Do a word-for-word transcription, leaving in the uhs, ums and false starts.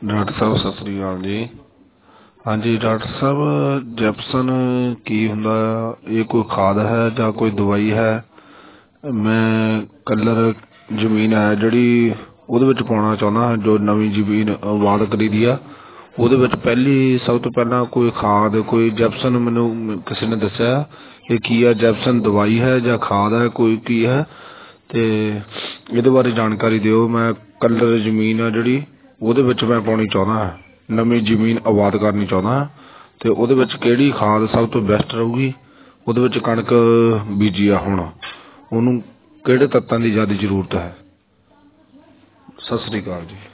Doctor साहब सत श्री अकाल जी। हाँ जी डॉक्टर साहब, जैप्सन की हुंदा, ये कोई खाद है या कोई दवाई है? मैं कलर जमीन है जिहड़ी ਉਹਦੇ ਵਿੱਚ ਪਾਉਣਾ ਚਾਹੁੰਦਾ ਹਾਂ, जो नवीं जमीन आबाद करी दी आ ਉਹਦੇ ਵਿੱਚ ਪਹਿਲੀ ਸਭ ਤੋਂ ਪਹਿਲਾਂ ਕੋਈ ਖਾਦ, ਕੋਈ ਜੈਪਸਨ ਮੈਨੂੰ ਕਿਸੇ ਨੇ ਦੱਸਿਆ ਇਹ ਕੀ ਹੈ, ਜੈਪਸਨ ਦਵਾਈ ਹੈ ਜਾਂ ਖਾਦ ਹੈ, ਕੋਈ ਕੀ ਹੈ, ਤੇ ਇਹਦੇ ਬਾਰੇ ਜਾਣਕਾਰੀ ਦਿਓ। ਮੈਂ ਕਲਰ ਜ਼ਮੀਨ ਆ ਜਿਹੜੀ ਉਹਦੇ ਵਿੱਚ ਮੈਂ ਪਾਉਣੀ ਚਾਹੁੰਦਾ ਹਾਂ, ਨਵੀਂ ਜ਼ਮੀਨ ਆਬਾਦ ਕਰਨੀ ਚਾਹੁੰਦਾ ਹਾਂ, ਤੇ ਉਹਦੇ ਵਿੱਚ ਕਿਹੜੀ ਖਾਦ ਸਭ ਤੋਂ ਬੈਸਟ ਰਹੂਗੀ? ਉਹਦੇ ਵਿੱਚ ਕਣਕ ਬੀਜੀ ਆ ਹੁਣ, ਉਹਨੂੰ ਕਿਹੜੇ ਤੱਤਾਂ ਦੀ ਜ਼ਿਆਦਾ ਜ਼ਰੂਰਤ ਹੈ? ਸਤਿ ਸ੍ਰੀ ਅਕਾਲ ਜੀ।